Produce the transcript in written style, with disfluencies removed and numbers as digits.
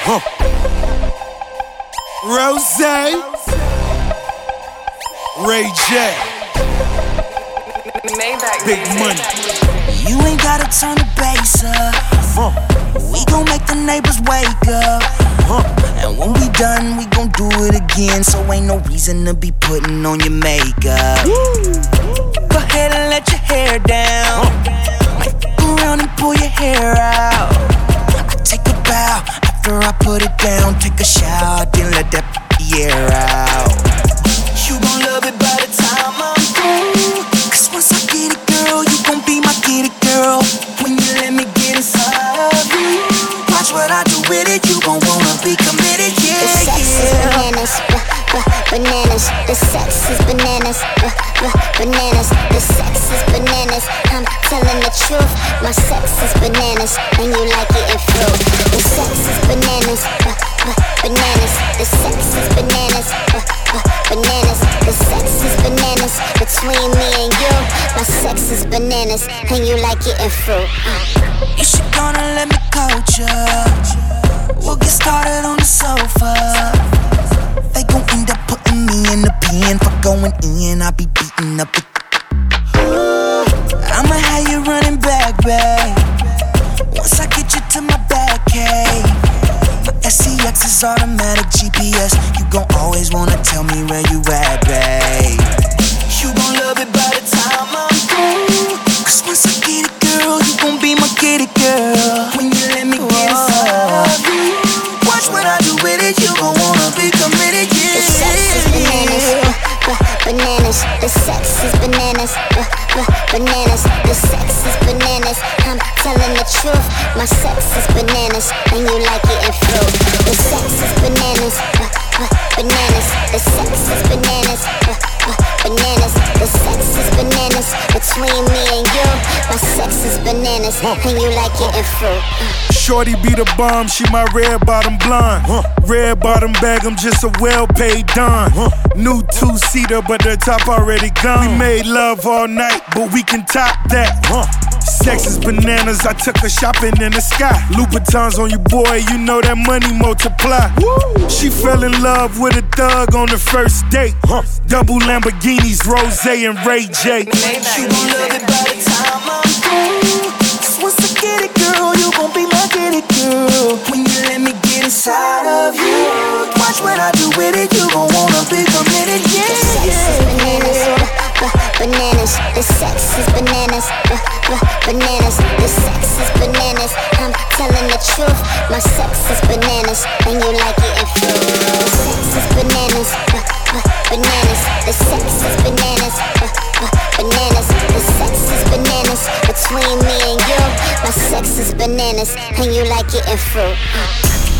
Rose, Ray J, Big Money. You ain't gotta turn the bass up. We gon' make the neighbors wake up. And when we done, we gon' do it again. So ain't no reason to be putting on your makeup. Go ahead and let your hair down. Fuck around and pull your hair out. I take a bow after I put it down. Take a shower, then let that air out. You gon' love it by the time I'm through. Cause once I get it, girl, you gon' be my get it, girl. When you let me get inside of you, watch what I do with it. You gon' wanna be committed, yeah. The sex is bananas, bananas. The sex is bananas, bananas. The sex is bananas. I'm telling the truth. My sex is bananas, and you like it in fruit. The sex is bananas, bananas. The sex is bananas, bananas. The sex is bananas between me and you. My sex is bananas, and you like it in fruit. You should gonna let me coach ya. We'll get started on the sofa. They gon' end up putting me in the pen for going in. I'll be beating up the I'ma have you running back, babe. Once I get you to my back cave. My SCX is automatic GPS. You gon' always wanna tell me where you at, babe. You gon' love it by the time I'm through. Cause once I get it, girl, you gon' be my get it, girl. When you let me get inside of you, watch what I do with it. You gon' wanna be committed, yeah. The sex is bananas, bananas. The sex is bananas, bananas. The sex is bananas. I'm telling the truth. My sex is bananas, and you like it in fruit. The sex is bananas, bananas. The sex is bananas, bananas. The sex is bananas between me and you. My sex is bananas, and you like it in fruit. Shorty be the bomb, she my red bottom blonde. Red bottom bag, I'm just a well-paid don. New two-seater, but the top already gone. We made love all night, but we can top that. Sex is bananas, I took her shopping in the sky. Louboutins on you, boy, you know that money multiply. She fell in love with a thug on the first date. Double Lamborghinis, Rose and Ray J. You gon' love it by the time I'm through. Cause once I get it, girl, you gon' be my get it, girl. When you let me get inside of you, watch what I do with it. You gon' wanna be committed, yeah. The sex is bananas, bananas. The sex is bananas, bananas. The sex is bananas. I'm telling the truth. My sex is bananas, and you like it in fruit. The sex is bananas, bananas. The sex is bananas, bananas. The sex is bananas between me and you. My sex is bananas, and you like it in fruit.